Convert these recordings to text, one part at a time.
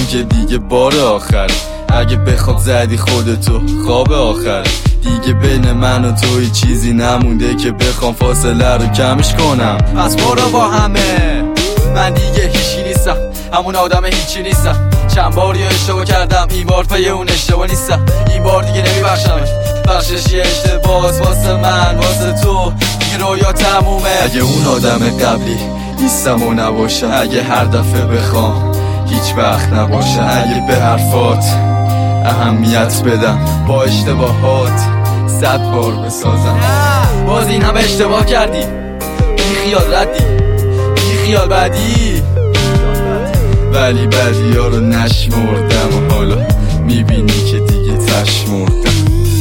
که دیگه بار آخر، اگه بخواد زدی خودتو خواب آخر. دیگه بین من و توی چیزی نمونده که بخوام فاصله رو کمش کنم. پس برو با همه، من دیگه هیچی نیستم، همون آدم هیچی نیستم. چند باری اشتباه کردم، این بار پی اون اشتباه نیستم. این بار دیگه نمیبخشمش، بخشش یه اشتباهs واسه من واسه تو، دیگه رویا تمومه. اگه اون آدم قبلی نیستم و نباشم، اگه هر دفعه بخوام هیچ وقت نباشه، اگه به حرفات اهمیت بدم با اشتباهات 100 بار بسازم. باز این همه اشتباه کردی، بی خیال ردی، بی خیال بدی، ولی بدی ها رو نشمردم و حالا میبینی که دیگه تشمردم.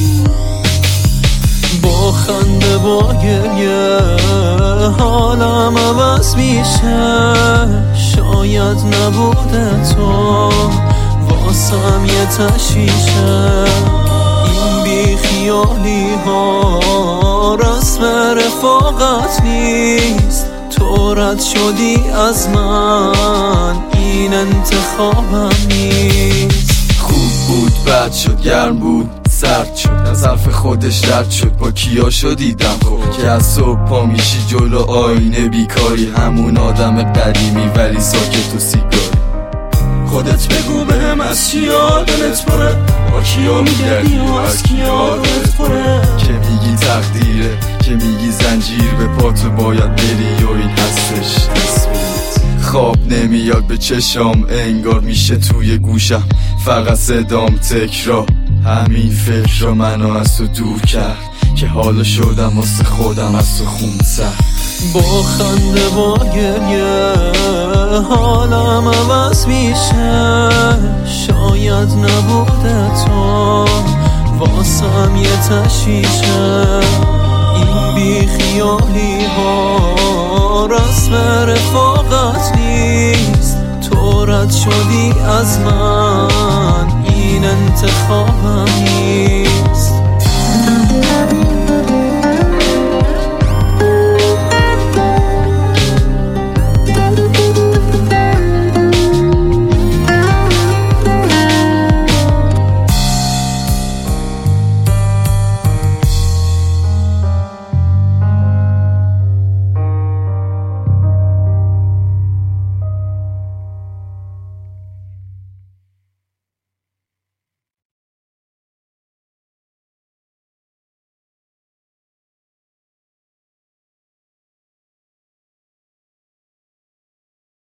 با خنده با گریه حالم عوض میشه، شاید نبوده تو واسم یه تشویشه. این بیخیالی ها رسم رفاقت نیست، تو رد شدی از من، این انتخابم نیست. خوب بود بد شد، گرم بود سرد شد، از حرف خودش رد شد. با کیا شدیدم خب که از صبح پا میشی جلو آینه بیکاری، همون آدم قدیمی ولی ساکت و سیگاری. خودت بگو بهم از چیا دلت پره، با کیا میگردی و از کیا دلت پره. که میگی تقدیره، که میگی زنجیر به پاتو باید بری و این هستش تصمیمت. خواب نمیاد به چشام، انگار میشه توی گوشم فقط صدام تکرار. همین فکر رو منو از تو دور کرد که حالا شدم واسه خودم از تو خونسر. با خنده با گریه حالم عوض میشه، شاید نبوده تو واسم یه تشویشه. این بیخیالی ها رسم رفاقت نیست، تو رد شدی از من، این انتخابم نیست.